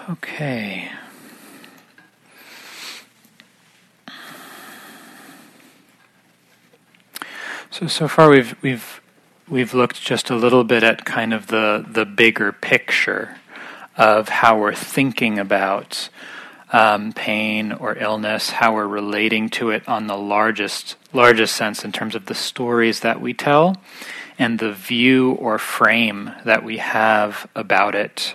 Okay. So far we've looked just a little bit at kind of the bigger picture of how we're thinking about pain or illness, how we're relating to it on the largest sense in terms of the stories that we tell and the view or frame that we have about it.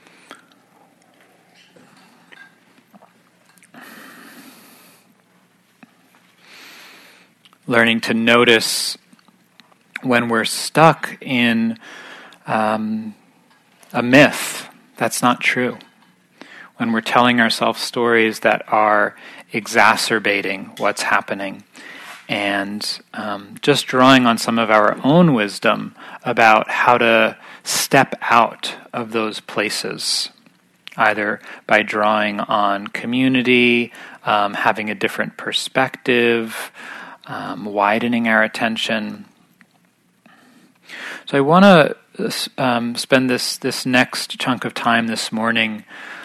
Learning to notice when we're stuck in a myth that's not true. When we're telling ourselves stories that are exacerbating what's happening. And just drawing on some of our own wisdom about how to step out of those places. Either by drawing on community, having a different perspective, widening our attention. So I want to spend this next chunk of time this morning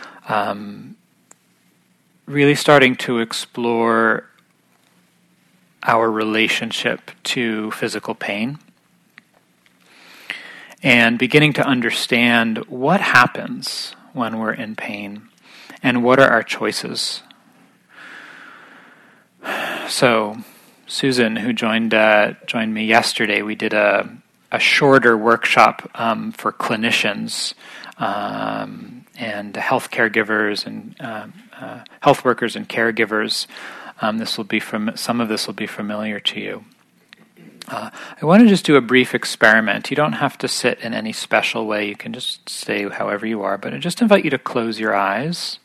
really starting to explore our relationship to physical pain and beginning to understand what happens when we're in pain and what are our choices. So Susan, who joined me yesterday, we did a shorter workshop for clinicians and health caregivers and health workers and caregivers. Some of this will be familiar to you. I want to just do a brief experiment. You don't have to sit in any special way. You can just stay however you are, but I just invite you to close your eyes.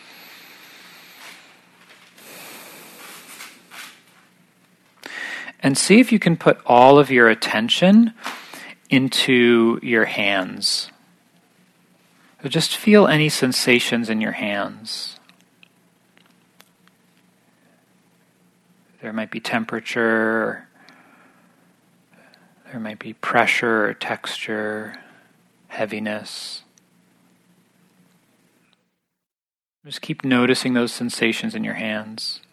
And see if you can put all of your attention into your hands. So just feel any sensations in your hands. There might be temperature, there might be pressure or texture, heaviness. Just keep noticing those sensations in your hands.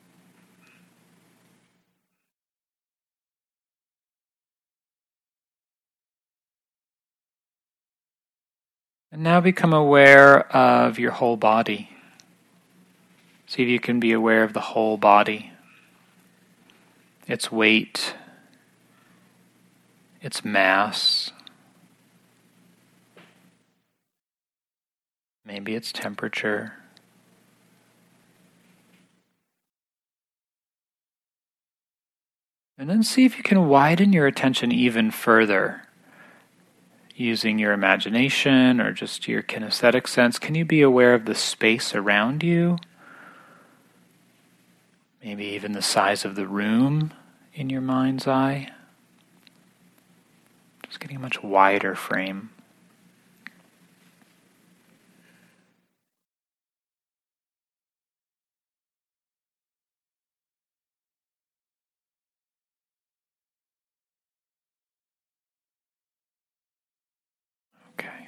And now become aware of your whole body. See if you can be aware of the whole body. Its weight, its mass, maybe its temperature. And then see if you can widen your attention even further. Using your imagination or just your kinesthetic sense, can you be aware of the space around you? Maybe even the size of the room in your mind's eye. Just getting a much wider frame. Okay.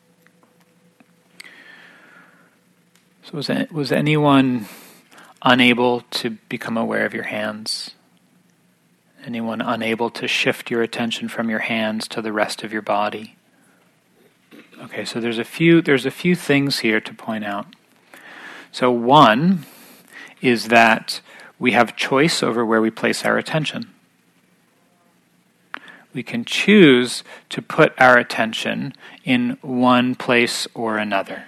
So was anyone unable to become aware of your hands? Anyone unable to shift your attention from your hands to the rest of your body? Okay, so there's a few things here to point out. So one is that we have choice over where we place our attention. We can choose to put our attention in one place or another.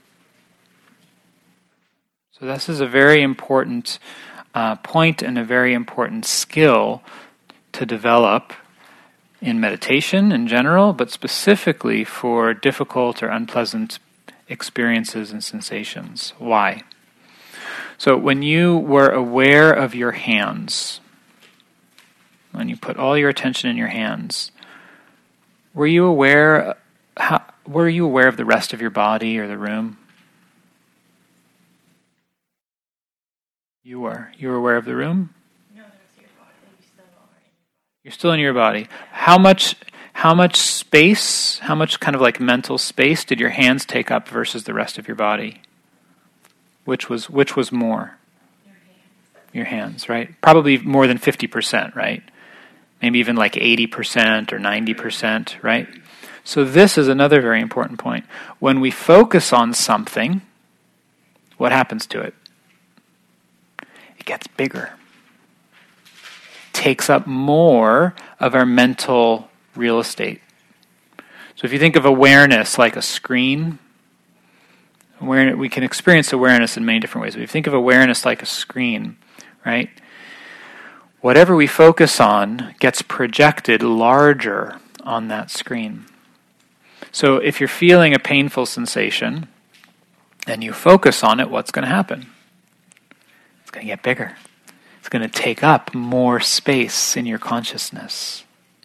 So this is a very important point and a very important skill to develop in meditation in general, but specifically for difficult or unpleasant experiences and sensations. Why? So when you were aware of your hands, when you put all your attention in your hands, were you aware of the rest of your body or the room? You were aware of the room? No, that's your body. You're still You're still in your body. How how much space, how much kind of like mental space did your hands take up versus the rest of your body? Which was more? Your hands, right? Probably more than 50%, right? Maybe even like 80% or 90%, right? So this is another very important point. When we focus on something, what happens to it? It gets bigger. Takes up more of our mental real estate. So if you think of awareness like a screen, we can experience awareness in many different ways. But if you think of awareness like a screen, right? Whatever we focus on gets projected larger on that screen. So if you're feeling a painful sensation and you focus on it, what's going to happen? It's going to get bigger. It's going to take up more space in your consciousness.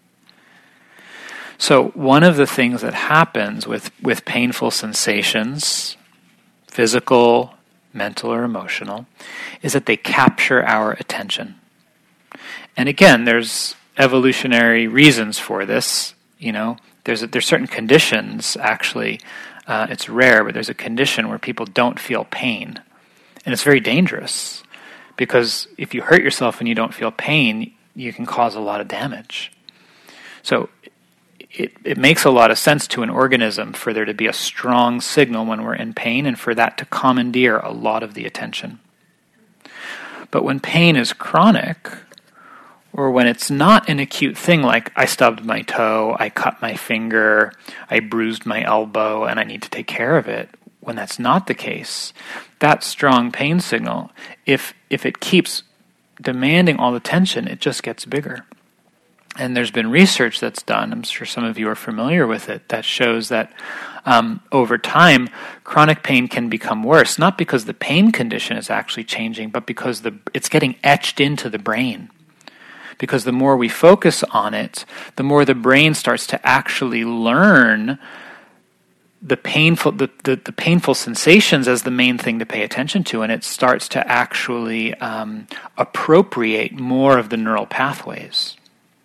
So one of the things that happens with painful sensations, physical, mental, or emotional, is that they capture our attention. And again, there's evolutionary reasons for this. There's certain conditions, actually, it's rare, but there's a condition where people don't feel pain. And it's very dangerous, because if you hurt yourself and you don't feel pain, you can cause a lot of damage. So it makes a lot of sense to an organism for there to be a strong signal when we're in pain and for that to commandeer a lot of the attention. But when pain is chronic, or when it's not an acute thing like I stubbed my toe, I cut my finger, I bruised my elbow, and I need to take care of it, when that's not the case, that strong pain signal, if it keeps demanding all the attention, it just gets bigger. And there's been research that's done, I'm sure some of you are familiar with it, that shows that over time, chronic pain can become worse, not because the pain condition is actually changing, but because it's getting etched into the brain. Because the more we focus on it, the more the brain starts to actually learn the painful sensations as the main thing to pay attention to, and it starts to actually appropriate more of the neural pathways.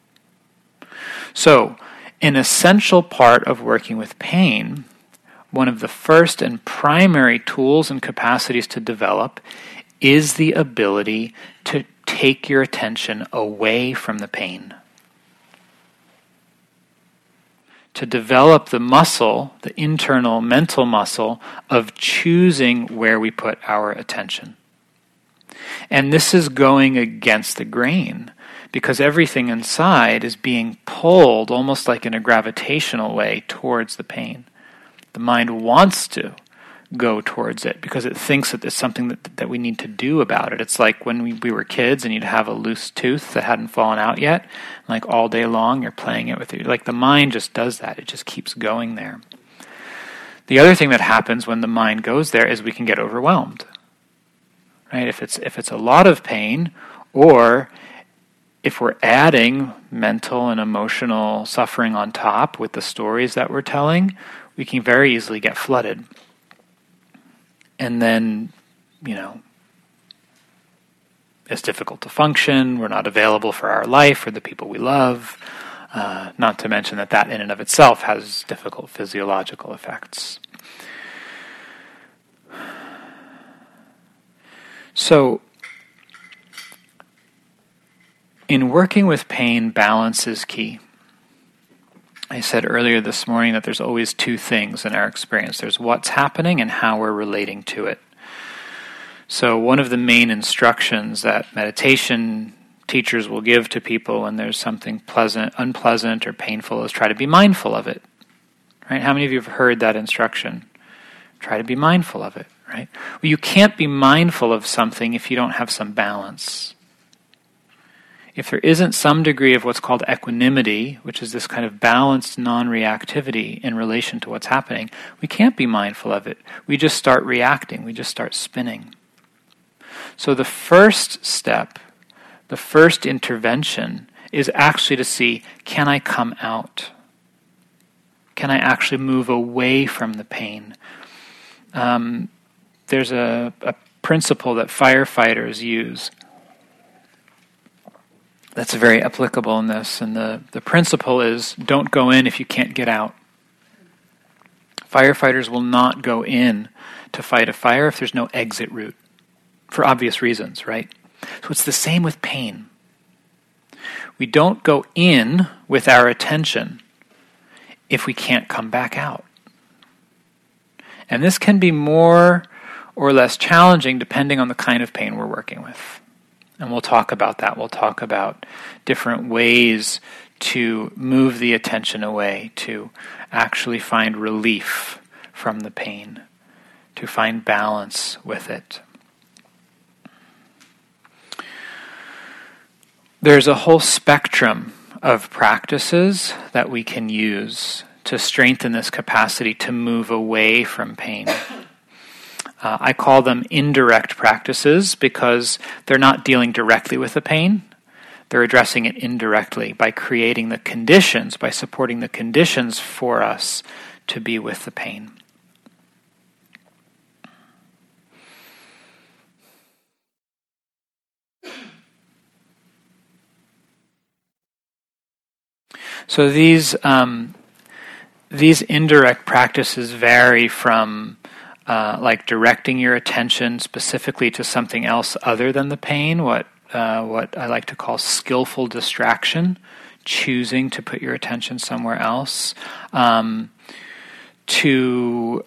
So, an essential part of working with pain, one of the first and primary tools and capacities to develop, is the ability to take your attention away from the pain. To develop the muscle, the internal mental muscle, of choosing where we put our attention. And this is going against the grain, because everything inside is being pulled almost like in a gravitational way towards the pain. The mind wants to go towards it because it thinks that there's something that we need to do about it. It's like when we were kids and you'd have a loose tooth that hadn't fallen out yet, and like all day long you're playing it with it. Like the mind just does that. It just keeps going there. The other thing that happens when the mind goes there is we can get overwhelmed. Right? If it's a lot of pain, or if we're adding mental and emotional suffering on top with the stories that we're telling, we can very easily get flooded. And then, it's difficult to function. We're not available for our life or the people we love. Not to mention that in and of itself has difficult physiological effects. So, in working with pain, balance is key. I said earlier this morning that there's always two things in our experience. There's what's happening and how we're relating to it. So one of the main instructions that meditation teachers will give to people when there's something unpleasant or painful is try to be mindful of it. Right? How many of you have heard that instruction? Try to be mindful of it, right? Well, you can't be mindful of something if you don't have some balance. If there isn't some degree of what's called equanimity, which is this kind of balanced non-reactivity in relation to what's happening, we can't be mindful of it. We just start reacting. We just start spinning. So the first step, the first intervention, is actually to see, can I come out? Can I actually move away from the pain? There's a principle that firefighters use that's very applicable in this. And the principle is, don't go in if you can't get out. Firefighters will not go in to fight a fire if there's no exit route, for obvious reasons, right? So it's the same with pain. We don't go in with our attention if we can't come back out. And this can be more or less challenging depending on the kind of pain we're working with. And we'll talk about that. We'll talk about different ways to move the attention away, to actually find relief from the pain, to find balance with it. There's a whole spectrum of practices that we can use to strengthen this capacity to move away from pain. I call them indirect practices because they're not dealing directly with the pain. They're addressing it indirectly by creating the conditions, by supporting the conditions for us to be with the pain. So these indirect practices vary from like directing your attention specifically to something else other than the pain, what I like to call skillful distraction, choosing to put your attention somewhere else, to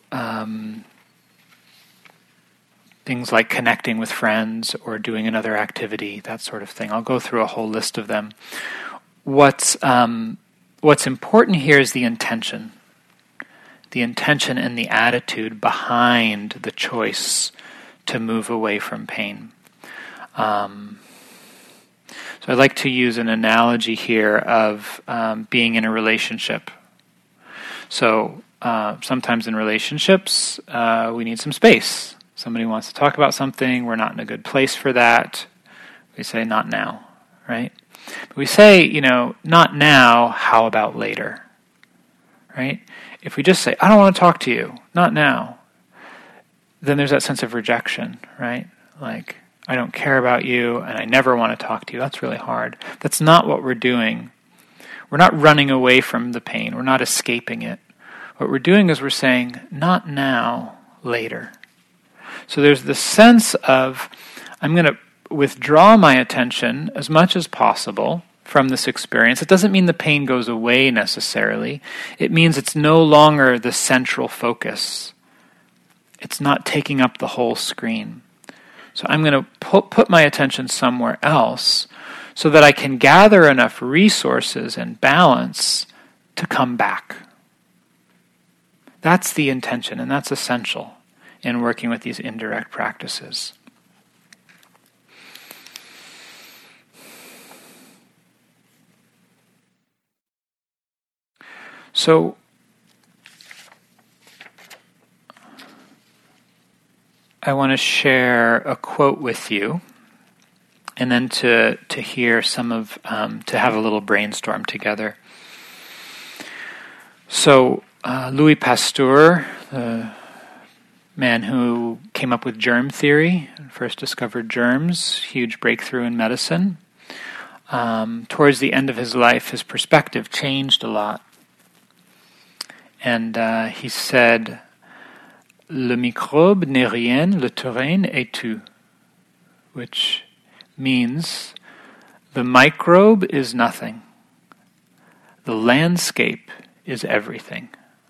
things like connecting with friends or doing another activity, that sort of thing. I'll go through a whole list of them. What's important here is the intention and the attitude behind the choice to move away from pain. So I'd like to use an analogy here of being in a relationship. So sometimes in relationships, we need some space. Somebody wants to talk about something, we're not in a good place for that. We say, not now, right? But we say, not now, how about later, right? If we just say, I don't want to talk to you, not now, then there's that sense of rejection, right? Like, I don't care about you, and I never want to talk to you. That's really hard. That's not what we're doing. We're not running away from the pain. We're not escaping it. What we're doing is we're saying, not now, later. So there's the sense of, I'm going to withdraw my attention as much as possible from this experience. It doesn't mean the pain goes away necessarily. It means it's no longer the central focus. It's not taking up the whole screen. So I'm going to put my attention somewhere else so that I can gather enough resources and balance to come back. That's the intention, and that's essential in working with these indirect practices. So, I want to share a quote with you, and then to hear some of, to have a little brainstorm together. So, Louis Pasteur, the man who came up with germ theory, first discovered germs, huge breakthrough in medicine. Towards the end of his life, his perspective changed a lot. And he said, "Le microbe n'est rien, le terrain est tout," which means the microbe is nothing, the landscape is everything.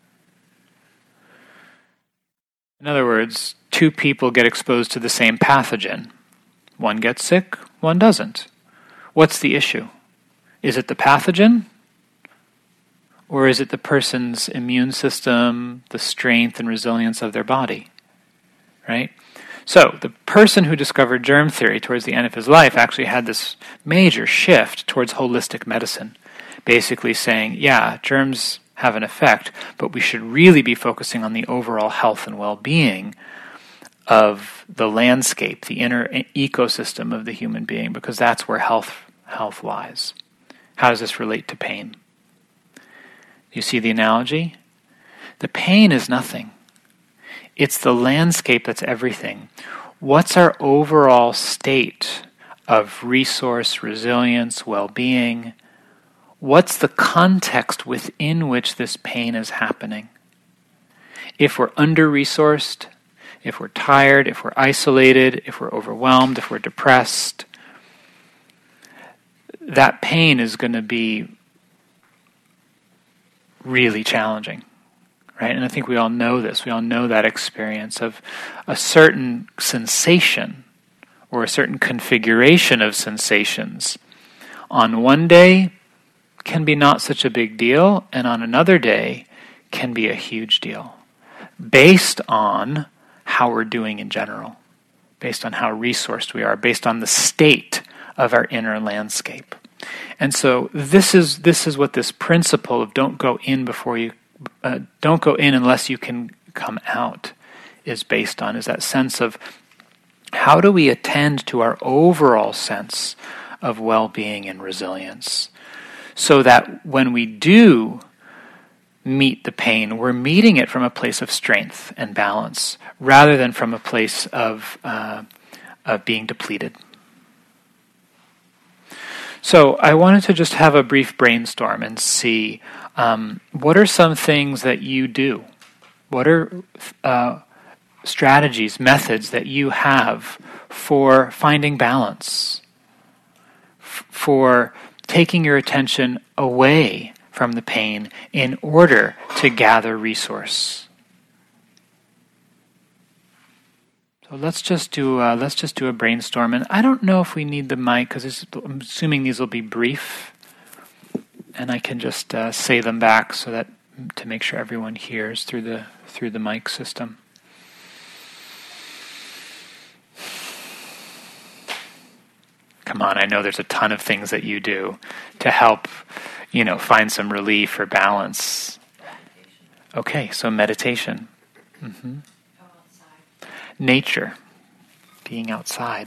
In other words, two people get exposed to the same pathogen. One gets sick, one doesn't. What's the issue? Is it the pathogen? Or is it the person's immune system, the strength and resilience of their body? Right? So, the person who discovered germ theory towards the end of his life actually had this major shift towards holistic medicine. Basically saying, yeah, germs have an effect, but we should really be focusing on the overall health and well-being of the landscape, the inner ecosystem of the human being, because that's where health lies. How does this relate to pain? You see the analogy? The pain is nothing. It's the landscape that's everything. What's our overall state of resource, resilience, well-being. What's the context within which this pain is happening? If we're under-resourced, if we're tired, if we're isolated, if we're overwhelmed, if we're depressed, that pain is going to be really challenging, right? And I think we all know this. We all know that experience of a certain sensation or a certain configuration of sensations on one day can be not such a big deal, and on another day can be a huge deal, based on how we're doing in general, based on how resourced we are, based on the state of our inner landscape. And so this is what this principle of don't go in unless you can come out is based on, is that sense of how do we attend to our overall sense of well-being and resilience, so that when we do meet the pain, we're meeting it from a place of strength and balance, rather than from a place of being depleted. So I wanted to just have a brief brainstorm and see what are some things that you do? What are strategies, methods that you have for finding balance, for taking your attention away from the pain in order to gather resource? So let's just do a brainstorm. And I don't know if we need the mic because I'm assuming these will be brief, and I can just say them back so that to make sure everyone hears through the mic system. Come on, I know there's a ton of things that you do to help, find some relief or balance. Okay, so meditation. Mm-hmm. Nature, being outside.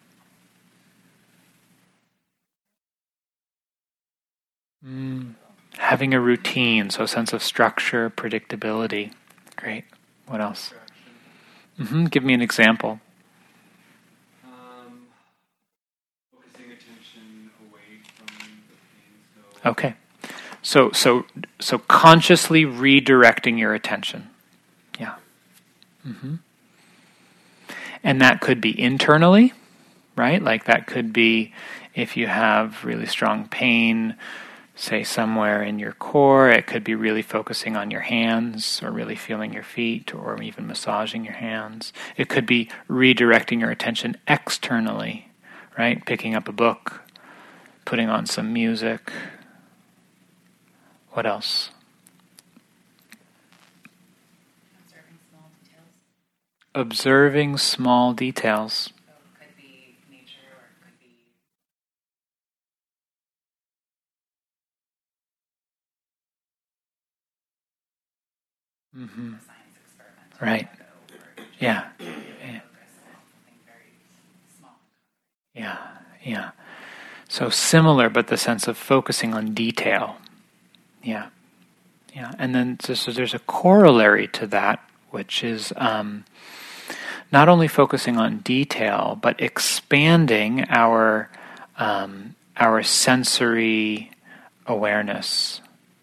Having a routine, so a sense of structure, predictability. Great. What else? Give me an example. Focusing attention away from the pain. Okay. So consciously redirecting your attention. Yeah. And that could be internally, right? Like that could be if you have really strong pain, say somewhere in your core. It could be really focusing on your hands, or really feeling your feet, or even massaging your hands. It could be redirecting your attention externally, right? Picking up a book, putting on some music. What else? Observing small details. So it could be nature, or it could be a science experiment. Right. Yeah. Yeah. So similar, but the sense of focusing on detail. Yeah. And then so there's a corollary to that, which is not only focusing on detail, but expanding our sensory awareness.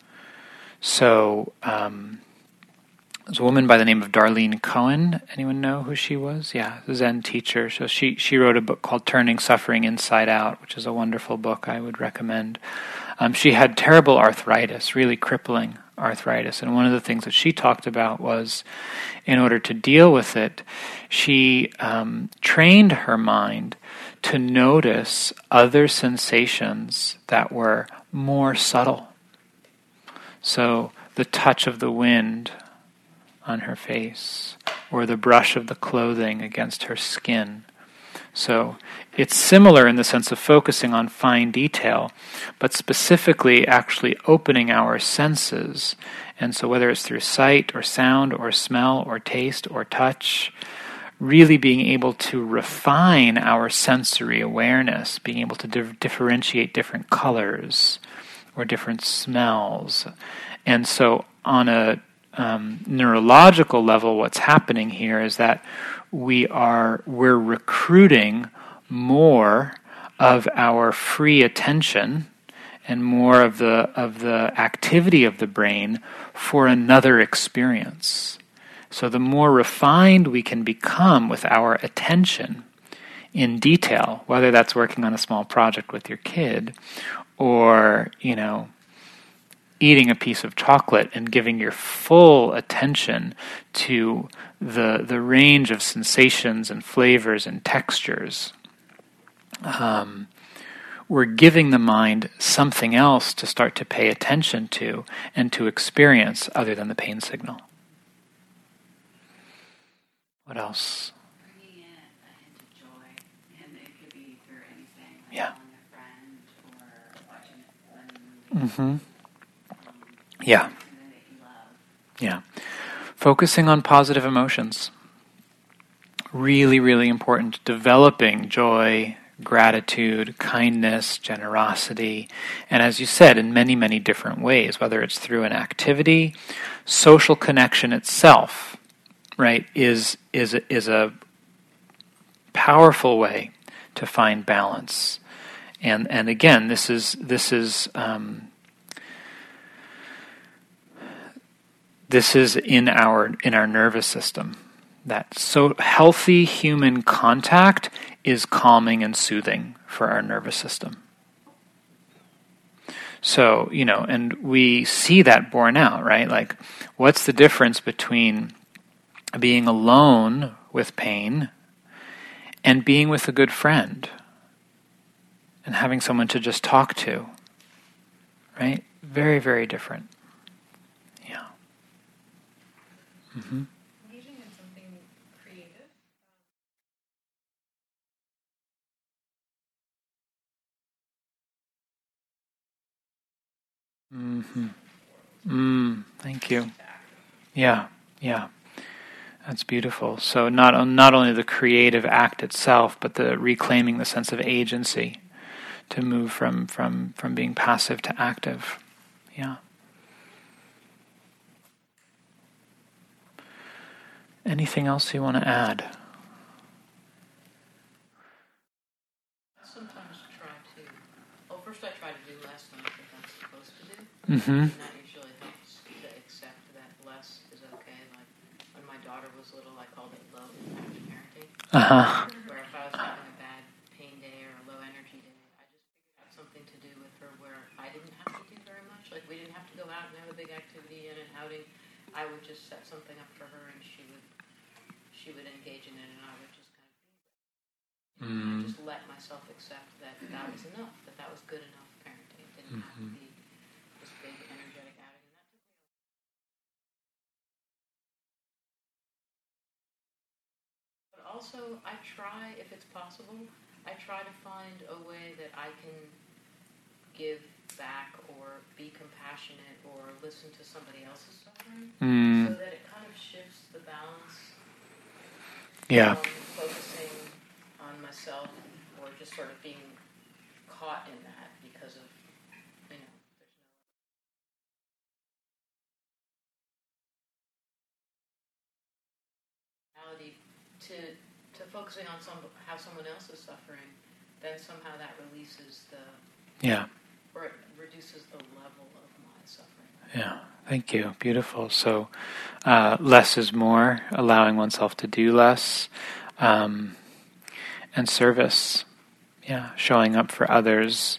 So there's a woman by the name of Darlene Cohen. Anyone know who she was? Yeah, a Zen teacher. So she wrote a book called Turning Suffering Inside Out, which is a wonderful book I would recommend. She had terrible arthritis, really crippling arthritis. And one of the things that she talked about was, in order to deal with it, she trained her mind to notice other sensations that were more subtle. So the touch of the wind on her face, or the brush of the clothing against her skin. So it's similar in the sense of focusing on fine detail, but specifically actually opening our senses. And so whether it's through sight or sound or smell or taste or touch, really being able to refine our sensory awareness, being able to differentiate different colors or different smells. And so on a neurological level, what's happening here is that we're recruiting more of our free attention and more of the activity of the brain for another experience. So the more refined we can become with our attention in detail, whether that's working on a small project with your kid or, eating a piece of chocolate and giving your full attention to the range of sensations and flavors and textures, we're giving the mind something else to start to pay attention to and to experience other than the pain signal. What else? Bringing it into joy, and it could be through anything, like Yeah. calling a friend or watching a movie. Mm-hmm. Yeah. Something that you love. Yeah. Focusing on positive emotions. Really, really important. Developing joy, gratitude, kindness, generosity, and as you said, in many, many different ways, whether it's through an activity, social connection itself, right, is a powerful way to find balance. And again, this is in our nervous system. That so healthy human contact is calming and soothing for our nervous system. So, and we see that borne out, right? Like, what's the difference between being alone with pain and being with a good friend and having someone to just talk to, right? Very, very different. Yeah. Mm-hmm. Engaging in something creative. Mm-hmm. Thank you. Yeah, yeah. That's beautiful. So not only the creative act itself, but the reclaiming the sense of agency to move from being passive to active. Yeah. Anything else you want to add? I sometimes try to, first I try to do less than I think I'm supposed to do. Mm-hmm. And that usually helps to accept that less is okay. Like when my daughter was little, I called it low impact parenting. Uh-huh. Where if I was having a bad pain day or a low energy day, I just figured out something to do with her where I didn't have to do very much. Like we didn't have to go out and have a big activity and an outing. I would just set something up for her and she would engage in it and I would just kind of I just let myself accept that was enough, that was good enough parenting. It didn't have to be this big energetic outing. And that took me But also, I try, if it's possible, I try to find a way that I can give back or be compassionate or listen to somebody else's suffering so that it kind of shifts the balance Yeah. from focusing on myself or just sort of being caught in that because of, there's no reality to focusing on how someone else is suffering, then somehow that releases or it reduces the level of my suffering. Yeah. Thank you. Beautiful. So, less is more, allowing oneself to do less, and service. Yeah. Showing up for others,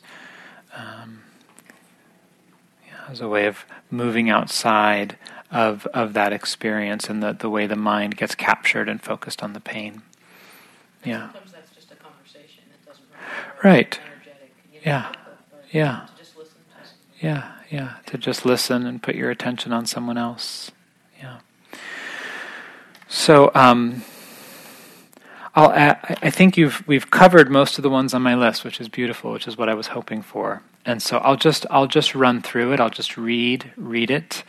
as a way of moving outside of that experience and the way the mind gets captured and focused on the pain. And Yeah. sometimes that's just a conversation. It doesn't require Right. energetic, Yeah. output, but Yeah. to just listen to something. Yeah, to just listen and put your attention on someone else. Yeah. So, I'll add, I think we've covered most of the ones on my list, which is beautiful, which is what I was hoping for. And so I'll just run through it. I'll just read it.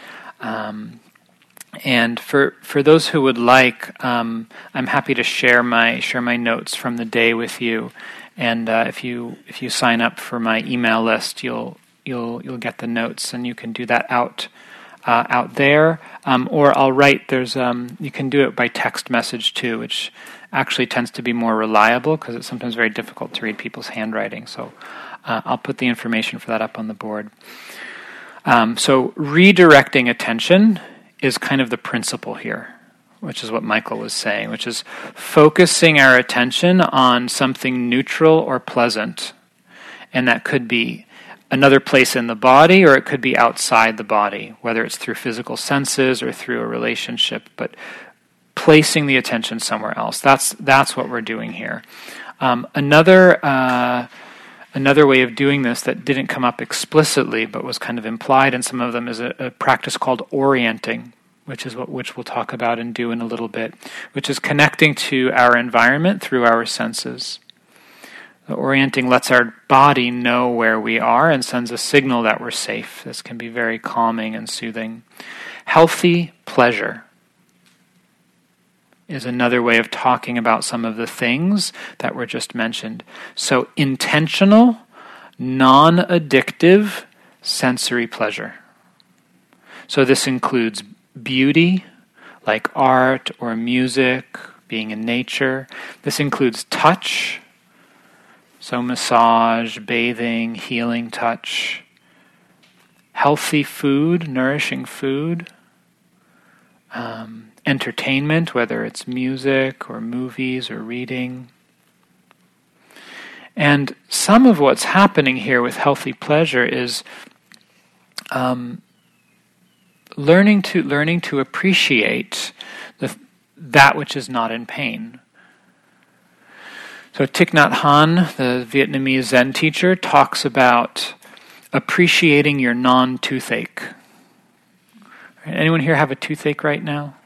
And for those who would like, I'm happy to share my notes from the day with you. And if you sign up for my email list, you'll get the notes, and you can do that out there. Or I'll write. You can do it by text message too, which actually tends to be more reliable because it's sometimes very difficult to read people's handwriting. So I'll put the information for that up on the board. So redirecting attention is kind of the principle here, which is what Michael was saying, which is focusing our attention on something neutral or pleasant. And that could be another place in the body, or it could be outside the body, whether it's through physical senses or through a relationship, but placing the attention somewhere else. That's what we're doing here. Another way of doing this that didn't come up explicitly but was kind of implied in some of them is a practice called orienting, which we'll talk about and do in a little bit, which is connecting to our environment through our senses. The orienting lets our body know where we are and sends a signal that we're safe. This can be very calming and soothing. Healthy pleasure is another way of talking about some of the things that were just mentioned. So intentional, non-addictive sensory pleasure. So this includes beauty, like art or music, being in nature. This includes touch, so massage, bathing, healing touch. Healthy food, nourishing food. Entertainment, whether it's music or movies or reading. And some of what's happening here with healthy pleasure is learning to appreciate that which is not in pain. So Thich Nhat Hanh, the Vietnamese Zen teacher, talks about appreciating your non-toothache. Anyone here have a toothache right now?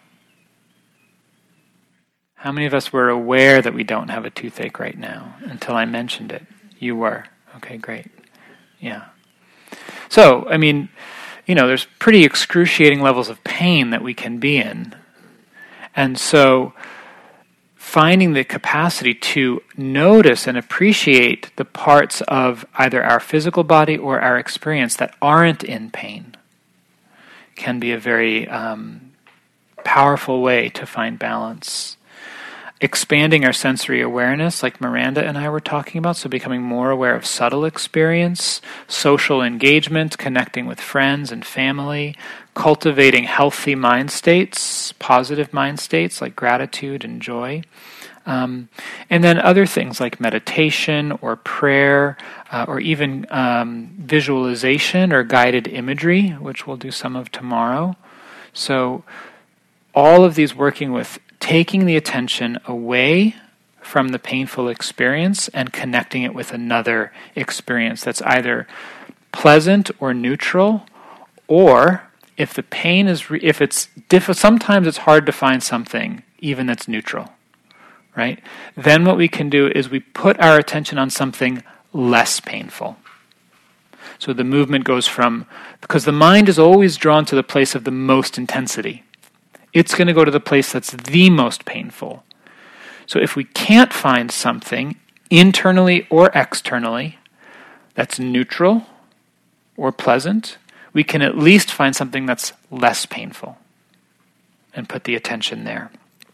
How many of us were aware that we don't have a toothache right now until I mentioned it? You were. Okay, great. Yeah. So, there's pretty excruciating levels of pain that we can be in. And so finding the capacity to notice and appreciate the parts of either our physical body or our experience that aren't in pain can be a very powerful way to find balance. Expanding our sensory awareness, like Miranda and I were talking about, so becoming more aware of subtle experience, social engagement, connecting with friends and family, cultivating healthy mind states, positive mind states like gratitude and joy, and then other things like meditation or prayer, or even visualization or guided imagery, which we'll do some of tomorrow. So all of these working with taking the attention away from the painful experience and connecting it with another experience that's either pleasant or neutral, or if the pain is, sometimes it's hard to find something even that's neutral, right? Then what we can do is we put our attention on something less painful. So the movement goes because the mind is always drawn to the place of the most intensity. It's going to go to the place that's the most painful. So if we can't find something internally or externally that's neutral or pleasant, we can at least find something that's less painful and put the attention there.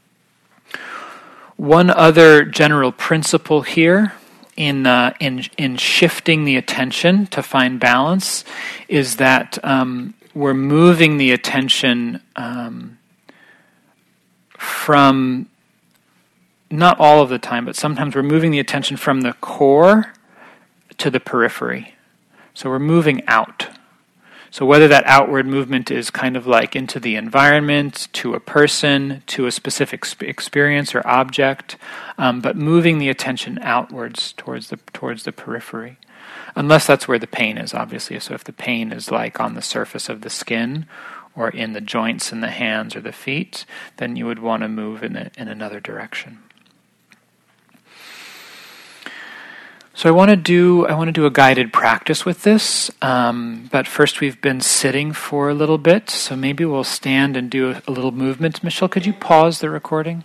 One other general principle here in shifting the attention to find balance is that we're moving the attention from, not all of the time, but sometimes we're moving the attention from the core to the periphery. So we're moving out. So whether that outward movement is kind of like into the environment, to a person, to a specific experience or object, but moving the attention outwards towards the periphery. Unless that's where the pain is, obviously. So if the pain is like on the surface of the skin, or in the joints in the hands or the feet, then you would want to move in another direction. So I want to do a guided practice with this, but first we've been sitting for a little bit, so maybe we'll stand and do a little movement. Michelle, could you pause the recording?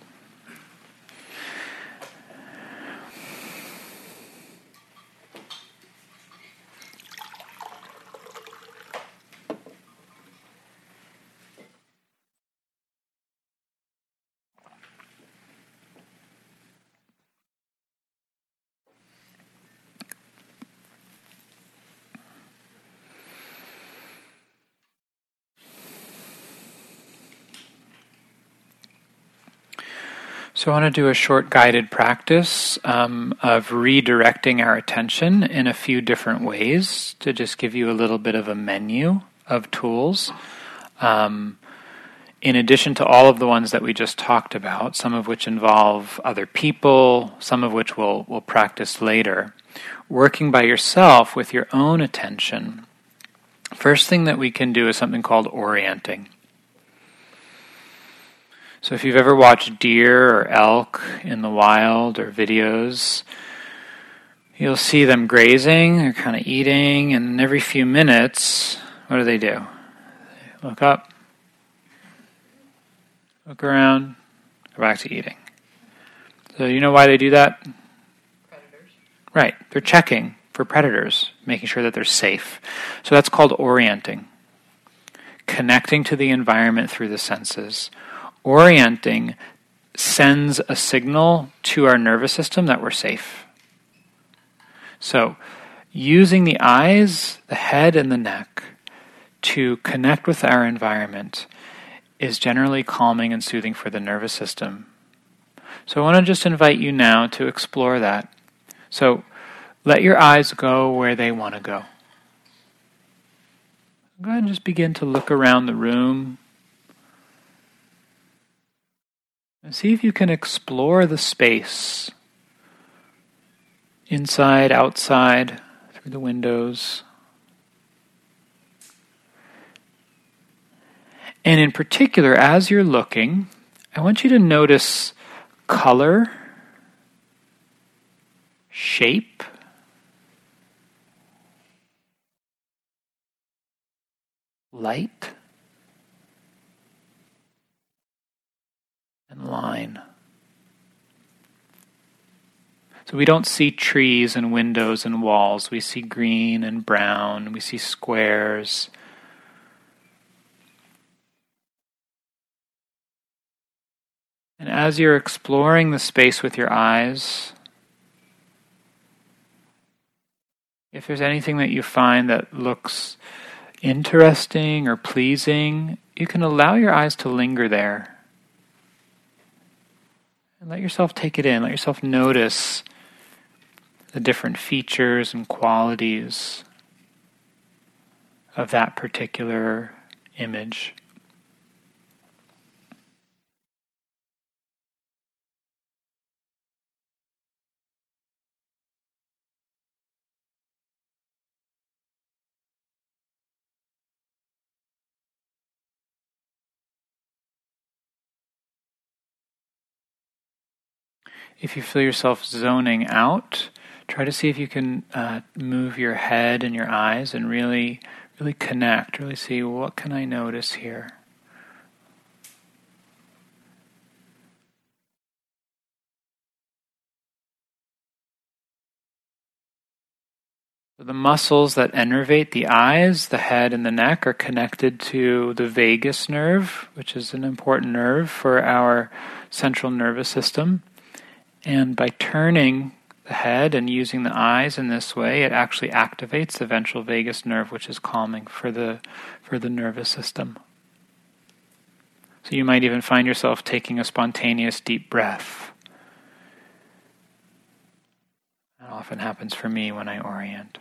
So I want to do a short guided practice of redirecting our attention in a few different ways to just give you a little bit of a menu of tools. In addition to all of the ones that we just talked about, some of which involve other people, some of which we'll practice later, working by yourself with your own attention. First thing that we can do is something called orienting. So if you've ever watched deer or elk in the wild or videos, you'll see them grazing, they're kind of eating, and every few minutes, what do? They look up, look around, go back to eating. So you know why they do that? Predators. Right, they're checking for predators, making sure that they're safe. So that's called orienting. Connecting to the environment through the senses. Orienting sends a signal to our nervous system that we're safe. So, using the eyes, the head, and the neck to connect with our environment is generally calming and soothing for the nervous system. So I want to just invite you now to explore that. So, let your eyes go where they want to go. Go ahead and just begin to look around the room. And see if you can explore the space, inside, outside, through the windows. And in particular, as you're looking, I want you to notice color, shape, light, and line. So we don't see trees and windows and walls. We see green and brown. We see squares. And as you're exploring the space with your eyes, if there's anything that you find that looks interesting or pleasing, you can allow your eyes to linger there. And let yourself take it in. Let yourself notice the different features and qualities of that particular image. If you feel yourself zoning out, try to see if you can move your head and your eyes and really connect, really see what can I notice here. So the muscles that innervate the eyes, the head, and the neck are connected to the vagus nerve, which is an important nerve for our central nervous system. And by turning the head and using the eyes in this way, it actually activates the ventral vagus nerve, which is calming for the nervous system. So you might even find yourself taking a spontaneous deep breath. That often happens for me when I orient.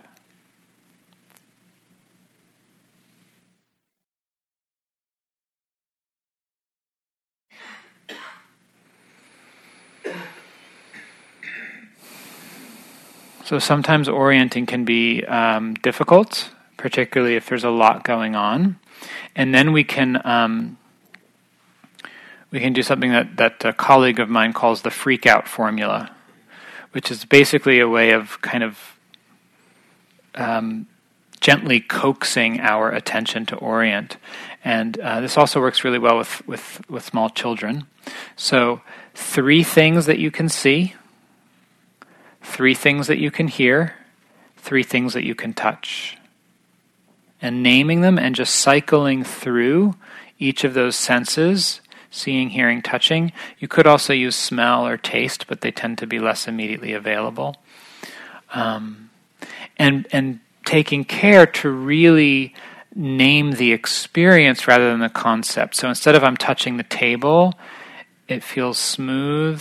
So sometimes orienting can be difficult, particularly if there's a lot going on. And then we can do something that a colleague of mine calls the freak out formula, which is basically a way of kind of gently coaxing our attention to orient. And this also works really well with small children. So 3 things that you can see, 3 things that you can hear, 3 things that you can touch. And naming them and just cycling through each of those senses, seeing, hearing, touching. You could also use smell or taste, but they tend to be less immediately available. And taking care to really name the experience rather than the concept. So instead of I'm touching the table, it feels smooth,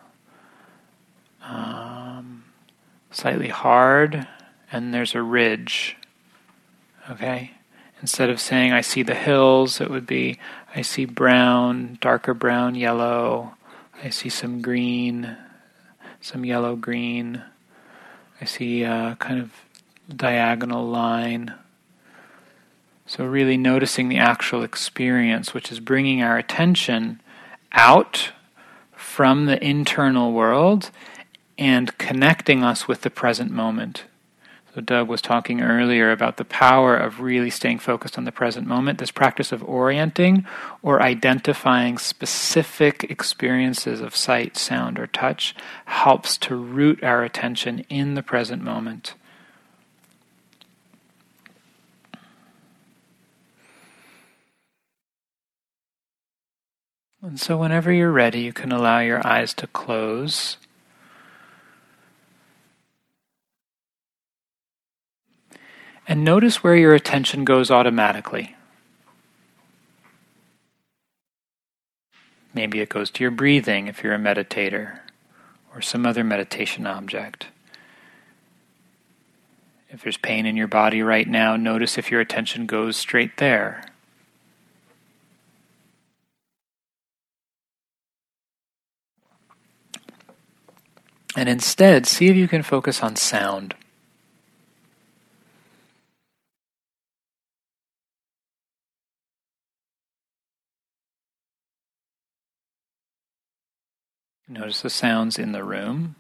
slightly hard, and there's a ridge. Okay? Instead of saying, I see the hills, it would be, I see brown, darker brown, yellow. I see some green, some yellow-green. I see a kind of diagonal line. So really noticing the actual experience, which is bringing our attention out from the internal world and connecting us with the present moment. So Doug was talking earlier about the power of really staying focused on the present moment. This practice of orienting or identifying specific experiences of sight, sound, or touch helps to root our attention in the present moment. And so whenever you're ready, you can allow your eyes to close. And notice where your attention goes automatically. Maybe it goes to your breathing if you're a meditator, or some other meditation object. If there's pain in your body right now, notice if your attention goes straight there. And instead, see if you can focus on sound. Notice the sounds in the room.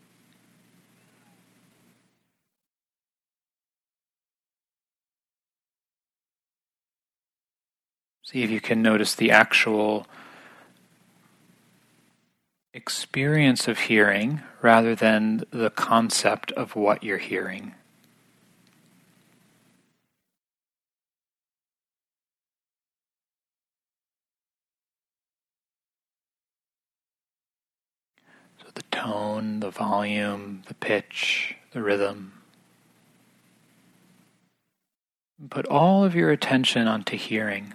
See if you can notice the actual experience of hearing rather than the concept of what you're hearing. So the tone, the volume, the pitch, the rhythm. Put all of your attention onto hearing.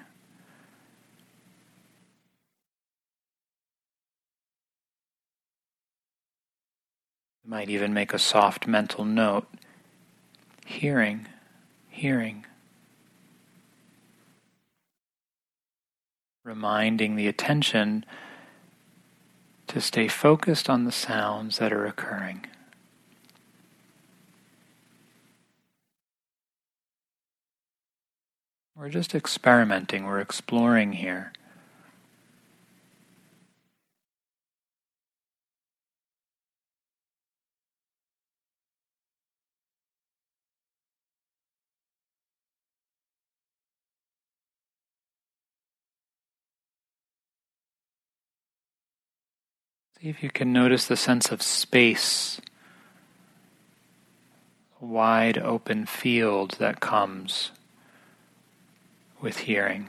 You might even make a soft mental note. Hearing, hearing. Reminding the attention to stay focused on the sounds that are occurring. We're just experimenting, we're exploring here. See if you can notice the sense of space, a wide open field that comes with hearing.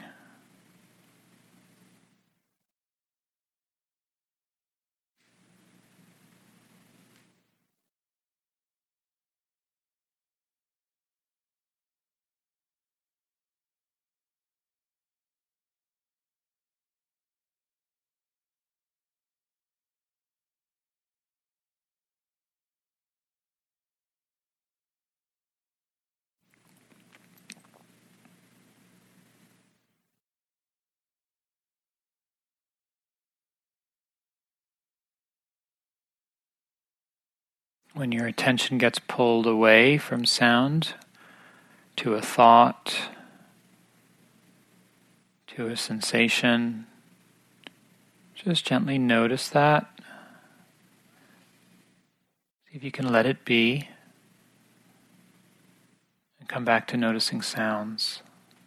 When your attention gets pulled away from sound to a thought, to a sensation, just gently notice that. See if you can let it be and come back to noticing sounds.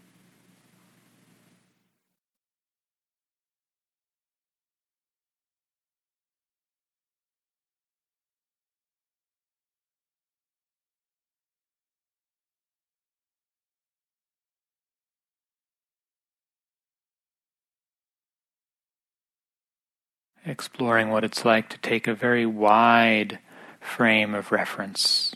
Exploring what it's like to take a very wide frame of reference.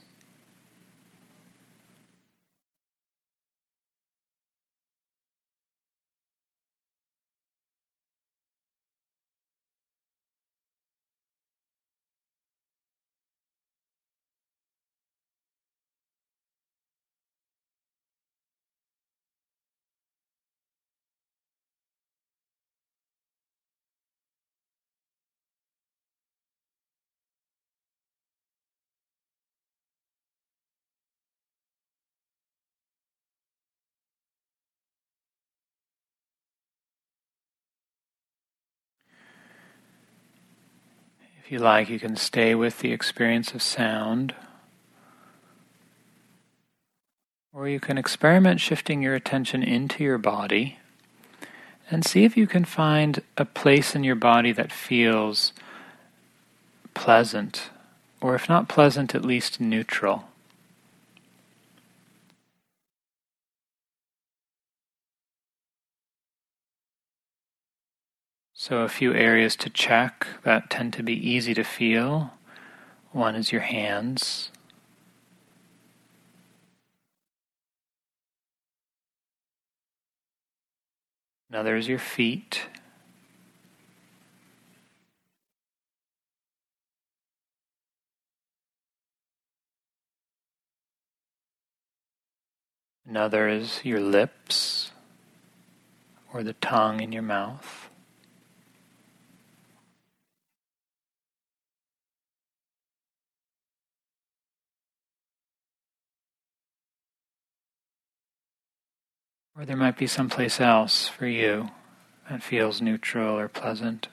If you like, you can stay with the experience of sound, or you can experiment shifting your attention into your body and see if you can find a place in your body that feels pleasant, or if not pleasant, at least neutral. So a few areas to check that tend to be easy to feel. One is your hands. Another is your feet. Another is your lips or the tongue in your mouth. Or there might be someplace else for you that feels neutral or pleasant.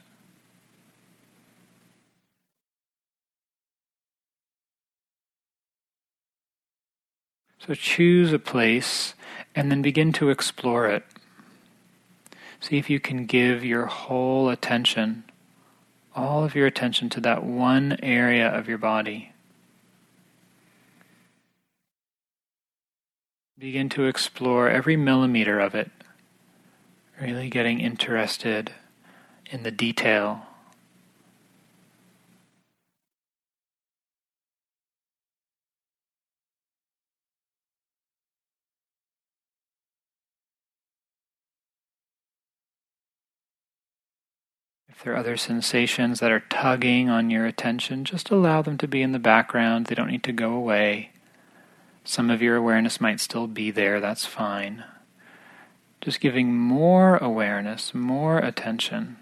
So choose a place and then begin to explore it. See if you can give your whole attention, all of your attention, to that one area of your body. Begin to explore every millimeter of it, really getting interested in the detail. If there are other sensations that are tugging on your attention, just allow them to be in the background. They don't need to go away. Some of your awareness might still be there, that's fine. Just giving more awareness, more attention.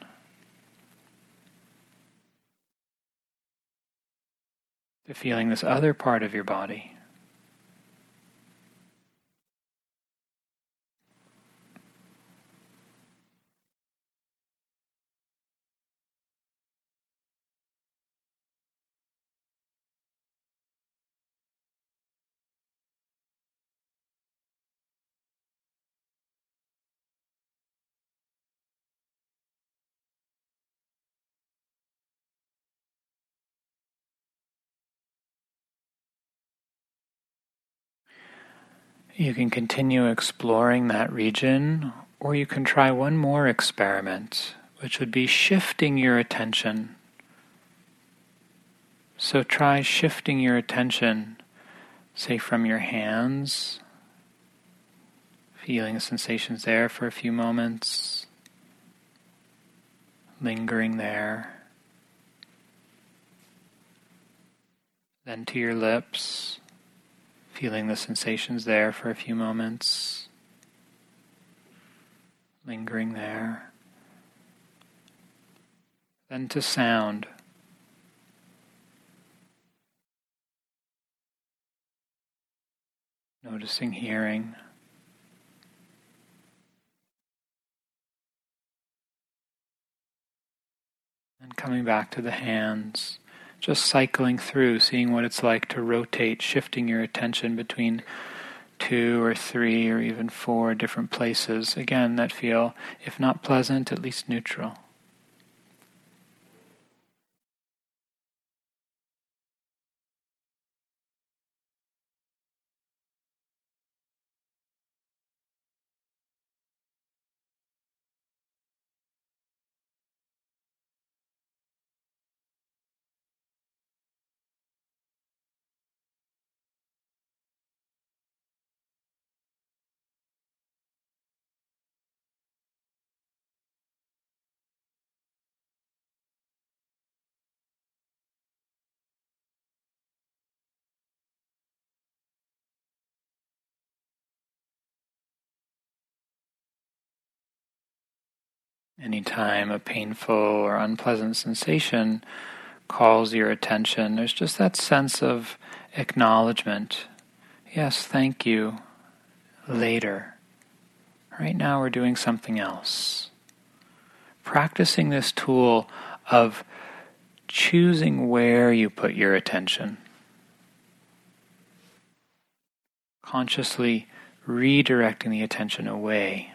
To feeling this other part of your body. You can continue exploring that region, or you can try one more experiment, which would be shifting your attention. So try shifting your attention, say from your hands, feeling the sensations there for a few moments, lingering there. Then to your lips, feeling the sensations there for a few moments, lingering there. Then to sound. Noticing hearing. And coming back to the hands. Just cycling through, seeing what it's like to rotate, shifting your attention between 2 or 3 or even 4 different places, again, that feel, if not pleasant, at least neutral. Anytime a painful or unpleasant sensation calls your attention, there's just that sense of acknowledgement. Yes, thank you. Later. Right now we're doing something else. Practicing this tool of choosing where you put your attention. Consciously redirecting the attention away.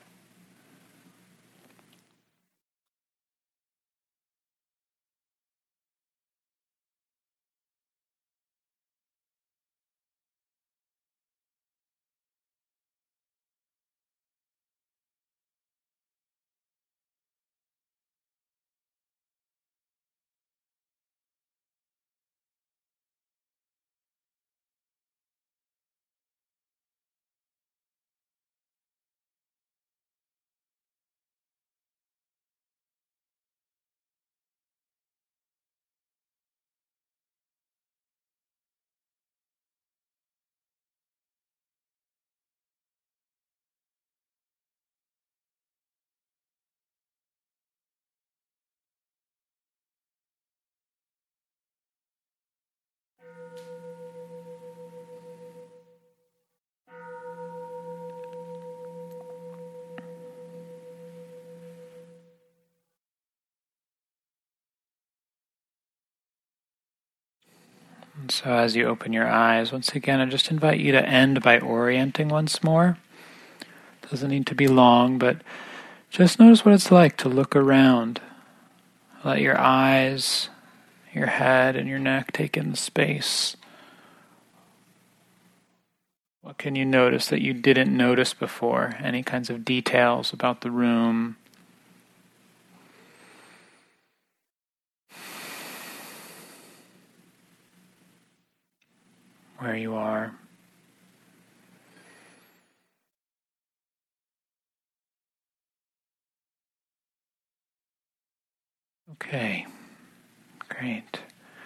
And so as you open your eyes, once again, I just invite you to end by orienting once more. Doesn't need to be long, but just notice what it's like to look around. Let your eyes, your head, and your neck take in the space. What can you notice that you didn't notice before? Any kinds of details about the room? Where you are. Okay, great.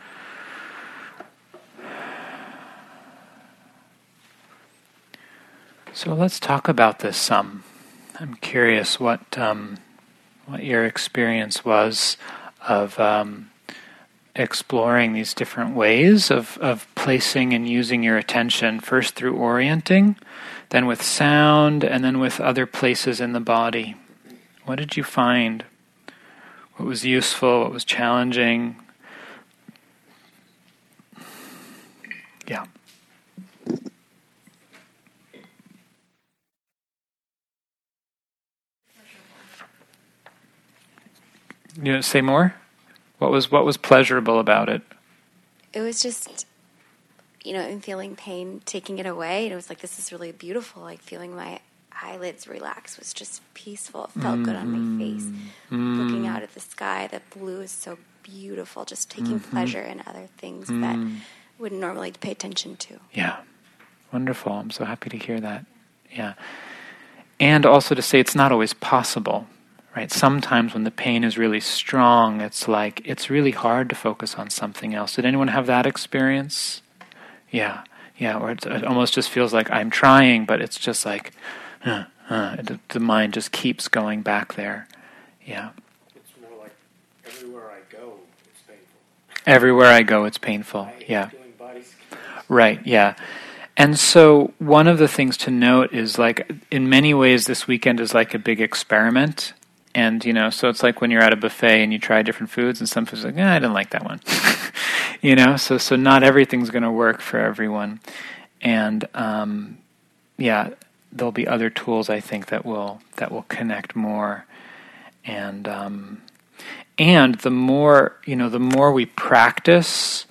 So let's talk about this some. I'm curious what your experience was of exploring these different ways of placing and using your attention, first through orienting, then with sound, and then with other places in the body. What did you find? What was useful? What was challenging? Yeah. You say more? What was pleasurable about it? It was just, in feeling pain, taking it away. And it was like, this is really beautiful. Like feeling my eyelids relax was just peaceful. It felt good on my face. Looking out at the sky, the blue is so beautiful. Just taking pleasure in other things that wouldn't normally pay attention to. Yeah. Wonderful. I'm so happy to hear that. Yeah. And also to say it's not always possible. Right? Sometimes when the pain is really strong, it's like it's really hard to focus on something else. Did anyone have that experience? Yeah, or it almost just feels like I'm trying, but it's just like the mind just keeps going back there. Yeah. It's more like everywhere I go, it's painful. Everywhere I go, it's painful. Yeah. Doing body scans. Right. Yeah. And so one of the things to note is like in many ways this weekend is like a big experiment. And, so it's like when you're at a buffet and you try different foods and some foods are like, I didn't like that one. So not everything's going to work for everyone. And, there'll be other tools, I think, that will connect more. And the more we practice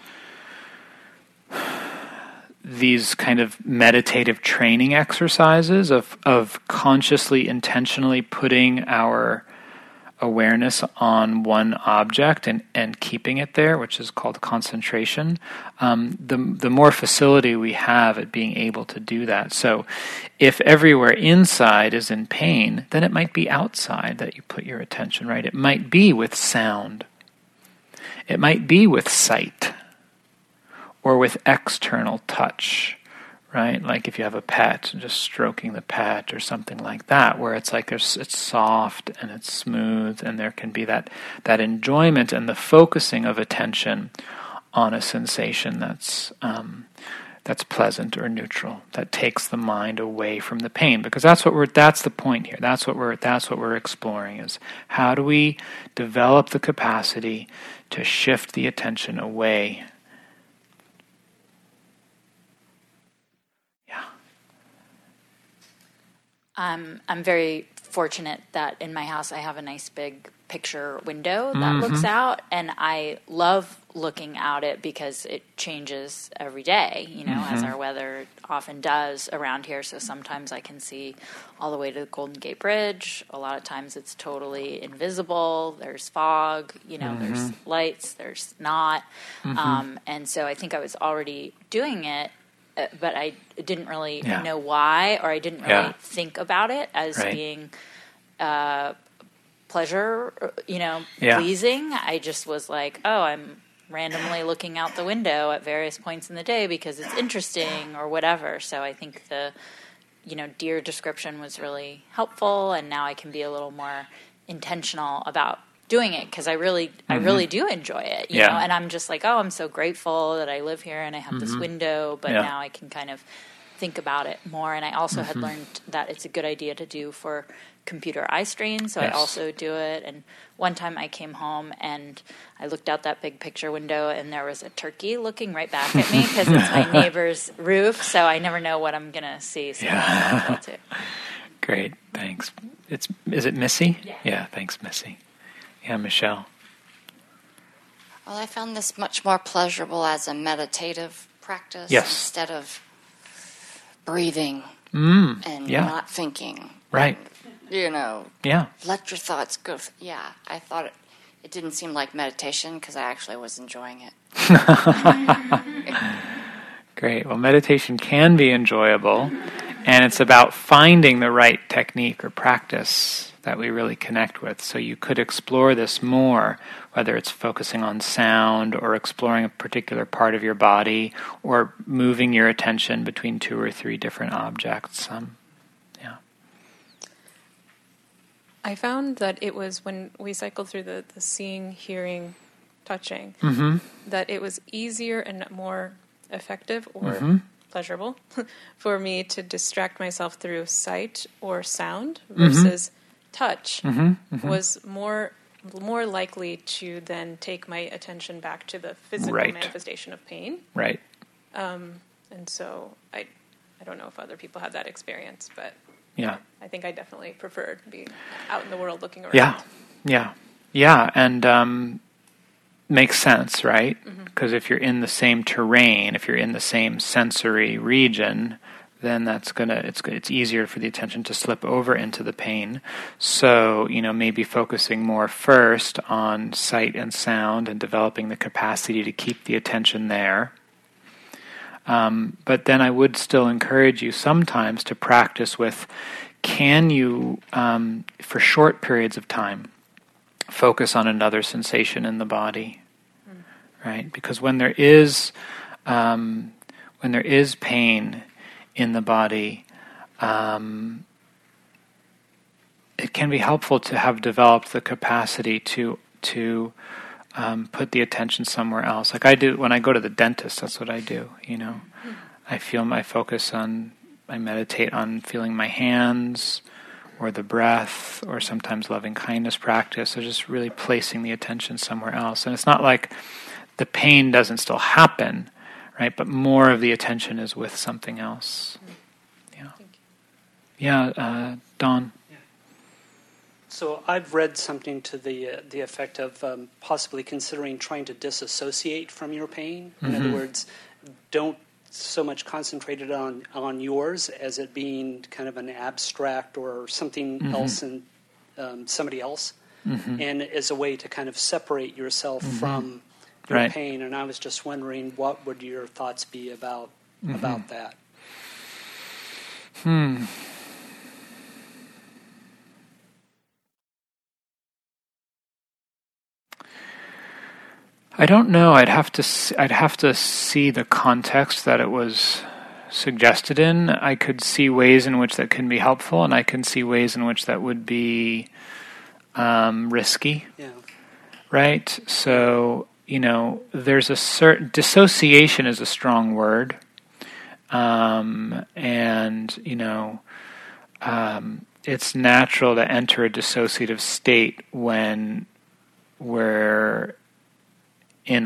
these kind of meditative training exercises of consciously, intentionally putting our awareness on one object and keeping it there, which is called concentration, the more facility we have at being able to do that. So if everywhere inside is in pain, then it might be outside that you put your attention, right? It might be with sound. It might be with sight or with external touch, right? Like if you have a pet, just stroking the pet or something like that, where it's like it's soft and it's smooth, and there can be that enjoyment and the focusing of attention on a sensation that's that's pleasant or neutral, that takes the mind away from the pain, because that's the point here. That's what we're exploring, is how do we develop the capacity to shift the attention away. Yeah. I'm very fortunate that in my house I have a nice big picture window that looks out, and I love looking out it because it changes every day, as our weather often does around here. So sometimes I can see all the way to the Golden Gate Bridge. A lot of times it's totally invisible. There's fog, there's lights, there's not. And so I think I was already doing it, but I didn't really know why, or I didn't really think about it as being pleasure, pleasing. I just was like, oh, I'm randomly looking out the window at various points in the day because it's interesting or whatever. So I think the, deer description was really helpful, and now I can be a little more intentional about doing it because I really do enjoy it, you know, and I'm just like, oh, I'm so grateful that I live here and I have this window, but now I can kind of think about it more. And I also had learned that it's a good idea to do for computer eye strain, so I also do it. And one time I came home and I looked out that big picture window and there was a turkey looking right back at me because it's my neighbor's roof, so I never know what I'm going to see. So that's it. Great, thanks. Is it Missy? Yeah, thanks, Missy. Yeah, Michelle. Well, I found this much more pleasurable as a meditative practice instead of breathing and not thinking. Right. Let your thoughts go. I thought it didn't seem like meditation because I actually was enjoying it. Great. Well, meditation can be enjoyable, and it's about finding the right technique or practice that we really connect with. So you could explore this more, whether it's focusing on sound or exploring a particular part of your body or moving your attention between 2 or 3 different objects. I found that it was when we cycled through the seeing, hearing, touching, that it was easier and more effective or pleasurable for me to distract myself through sight or sound versus touch was more likely to then take my attention back to the physical manifestation of pain. Right. And so I don't know if other people had that experience, but I think I definitely preferred being out in the world looking around. Yeah, and makes sense, right? Because if you're in the same terrain, if you're in the same sensory region, then it's easier for the attention to slip over into the pain. So, maybe focusing more first on sight and sound and developing the capacity to keep the attention there. But then I would still encourage you sometimes to practice with, can you, for short periods of time, focus on another sensation in the body, right? Because when there is pain in the body, it can be helpful to have developed the capacity to put the attention somewhere else. Like I do when I go to the dentist, that's what I do, I feel my focus on, I meditate on feeling my hands or the breath or sometimes loving kindness practice. So just really placing the attention somewhere else. And it's not like the pain doesn't still happen, right? But more of the attention is with something else. Don. So I've read something to the effect of possibly considering trying to disassociate from your pain. In other words, don't so much concentrate it on yours as it being kind of an abstract or something else in somebody else, and as a way to kind of separate yourself from your pain. And I was just wondering, what would your thoughts be about that? I don't know. I'd have to see the context that it was suggested in. I could see ways in which that can be helpful, and I can see ways in which that would be risky. Yeah. Right? So, there's a certain dissociation is a strong word, and it's natural to enter a dissociative state when we're in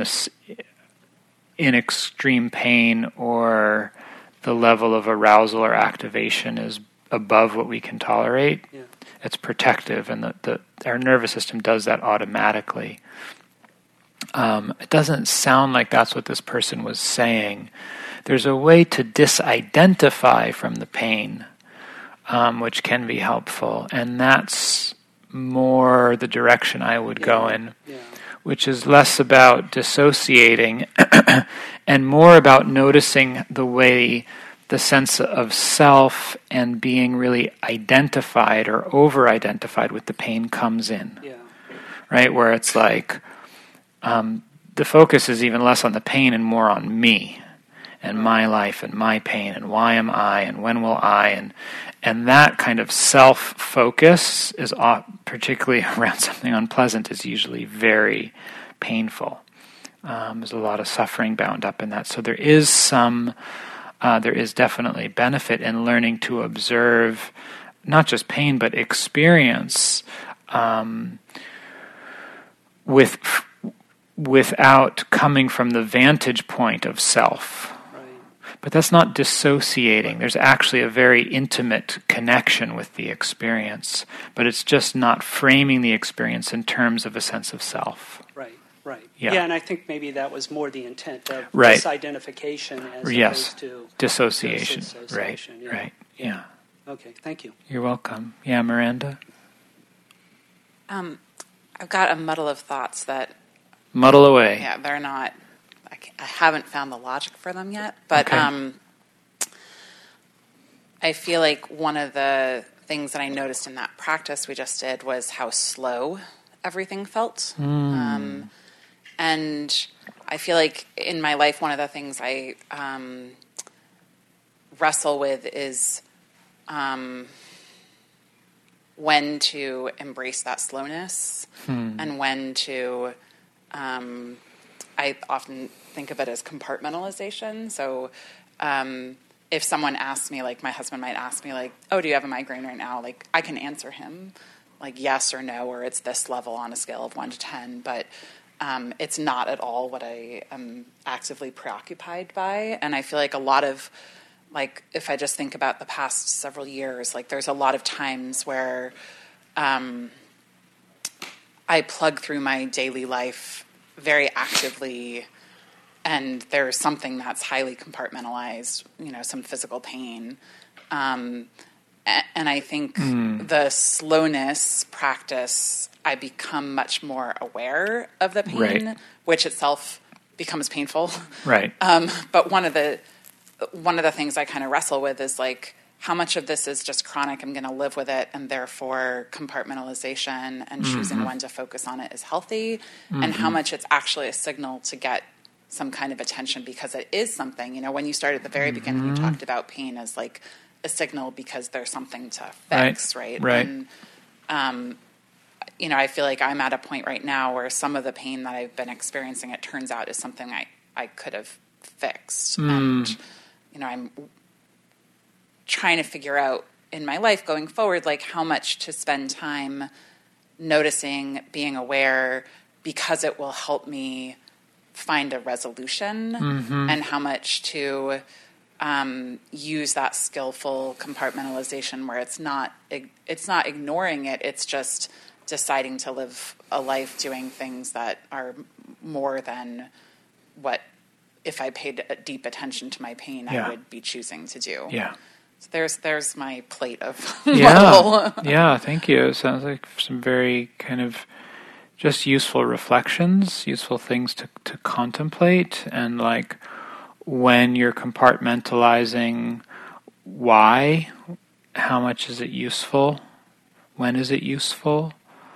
extreme pain, or the level of arousal or activation is above what we can tolerate. Yeah. It's protective, and our nervous system does that automatically. It doesn't sound like that's what this person was saying. There's a way to disidentify from the pain, which can be helpful, and that's more the direction I would go in, which is less about dissociating and more about noticing the way the sense of self and being really identified or over-identified with the pain comes in. Yeah. Right? Where it's like the focus is even less on the pain and more on me and my life and my pain and why am I and when will I, and that kind of self-focus is particularly around something unpleasant is usually very painful. There's a lot of suffering bound up in that. So there is definitely benefit in learning to observe not just pain but experience without coming from the vantage point of self. But that's not dissociating. There's actually a very intimate connection with the experience, but it's just not framing the experience in terms of a sense of self. Right. Yeah, and I think maybe that was more the intent of disidentification as opposed to dissociation. Right. Yeah. Okay, thank you. You're welcome. Yeah, Miranda? I've got a muddle of thoughts that... Muddle away. Yeah, they're not... I haven't found the logic for them yet, but okay. I feel like one of the things that I noticed in that practice we just did was how slow everything felt. And I feel like in my life, one of the things I wrestle with is when to embrace that slowness and when to... I often think of it as compartmentalization. So if someone asks me, like my husband might ask me, like, oh, do you have a migraine right now? Like, I can answer him, like, yes or no, or it's this level on a scale of 1 to 10. But it's not at all what I am actively preoccupied by. And I feel like a lot of, like, if I just think about the past several years, like, there's a lot of times where I plug through my daily life very actively, and there's something that's highly compartmentalized, some physical pain. And I think the slowness practice, I become much more aware of the pain, which itself becomes painful. Right. But one of the things I kind of wrestle with is like, how much of this is just chronic, I'm going to live with it, and therefore compartmentalization and choosing when to focus on it is healthy, and how much it's actually a signal to get some kind of attention because it is something. When you started at the very beginning, you talked about pain as like a signal because there's something to fix, right? Right. And, I feel like I'm at a point right now where some of the pain that I've been experiencing, it turns out, is something I could have fixed. And, I'm trying to figure out in my life going forward, like how much to spend time noticing, being aware, because it will help me find a resolution, and how much to use that skillful compartmentalization where it's not ignoring it, it's just deciding to live a life doing things that are more than what, if I paid deep attention to my pain, I would be choosing to do. Yeah. So there's my plate of Yeah, thank you. It sounds like some very kind of just useful reflections, useful things to contemplate, and like when you're compartmentalizing, why, how much is it useful, when is it useful,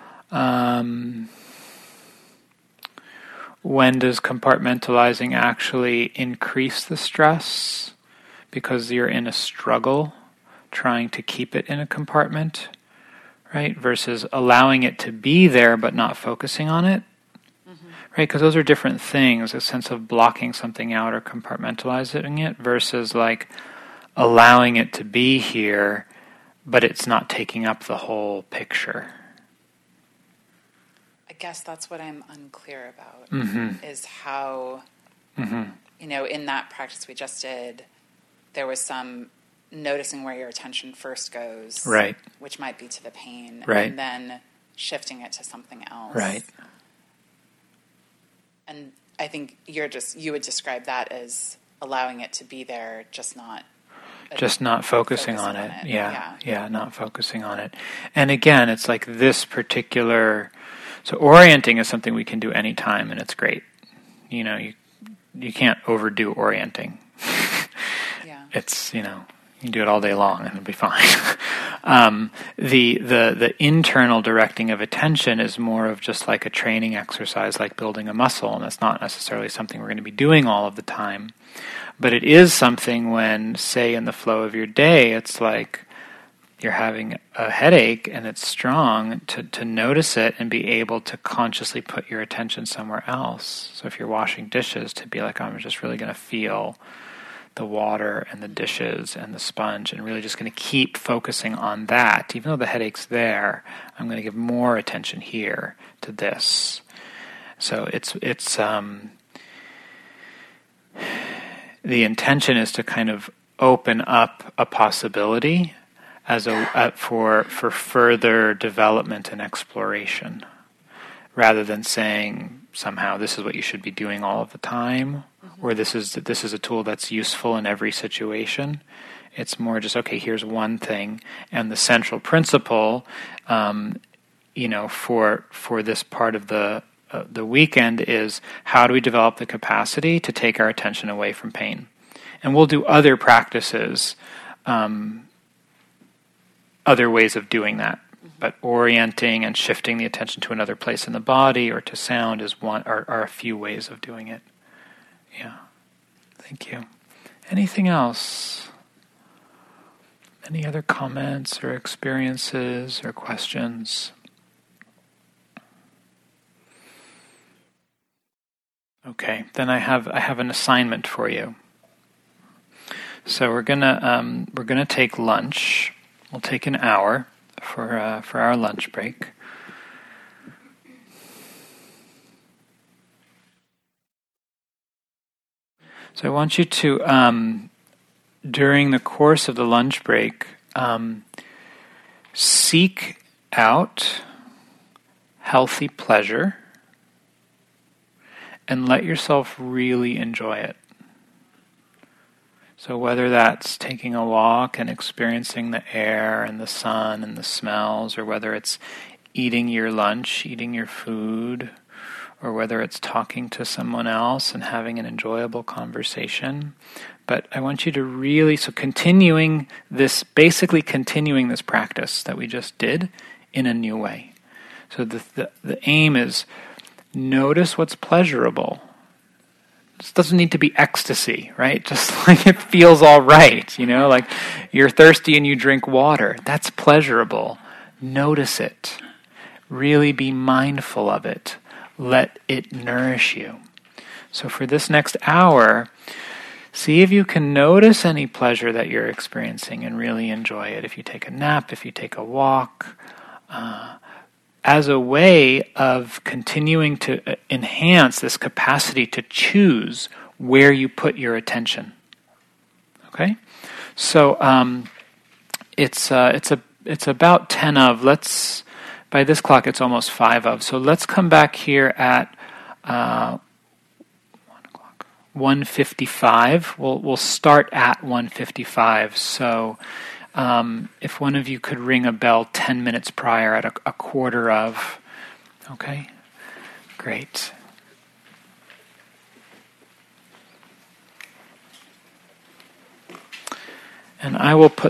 when does compartmentalizing actually increase the stress because you're in a struggle trying to keep it in a compartment, right? Versus allowing it to be there but not focusing on it, Right, because those are different things, a sense of blocking something out or compartmentalizing it versus like allowing it to be here, but it's not taking up the whole picture. I guess that's what I'm unclear about, is how, in that practice we just did, there was some noticing where your attention first goes, right, which might be to the pain, right, and then shifting it to something else. Right. And I think you would describe that as allowing it to be there, just not focusing on it. Yeah, not focusing on it. And again, it's like this particular. So orienting is something we can do anytime, and it's great. You can't overdo orienting. Yeah. It's you can do it all day long and it'll be fine. The internal directing of attention is more of just like a training exercise, like building a muscle, and that's not necessarily something we're going to be doing all of the time. But it is something when, say, in the flow of your day, it's like you're having a headache and it's strong, to notice it and be able to consciously put your attention somewhere else. So if you're washing dishes, to be like, I'm just really going to feel the water and the dishes and the sponge, and really just going to keep focusing on that. Even though the headache's there, I'm going to give more attention here to this. So it's the intention is to kind of open up a possibility as for further development and exploration, rather than saying somehow this is what you should be doing all of the time, or this is a tool that's useful in every situation. It's more just, okay, here's one thing, and the central principle, for this part of the weekend is, how do we develop the capacity to take our attention away from pain? And we'll do other practices, other ways of doing that. But orienting and shifting the attention to another place in the body or to sound are a few ways of doing it. Yeah. Thank you. Anything else? Any other comments or experiences or questions? Okay, then I have an assignment for you. So we're gonna take lunch. We'll take an hour for our lunch break. So I want you to, during the course of the lunch break, seek out healthy pleasure and let yourself really enjoy it. So whether that's taking a walk and experiencing the air and the sun and the smells, or whether it's eating your lunch, eating your food, or whether it's talking to someone else and having an enjoyable conversation. But I want you to really, basically continuing this practice that we just did in a new way. So the aim is, notice what's pleasurable. This doesn't need to be ecstasy, right? Just like it feels all right, like you're thirsty and you drink water. That's pleasurable. Notice it. Really be mindful of it. Let it nourish you. So for this next hour, see if you can notice any pleasure that you're experiencing and really enjoy it. If you take a nap, if you take a walk, as a way of continuing to enhance this capacity to choose where you put your attention. Okay, so it's about 10 of. By this clock, it's almost 5 of. So let's come back here at 1:55. We'll start at 1:55. So. If one of you could ring a bell 10 minutes prior at a quarter of. Okay? Great. And I will put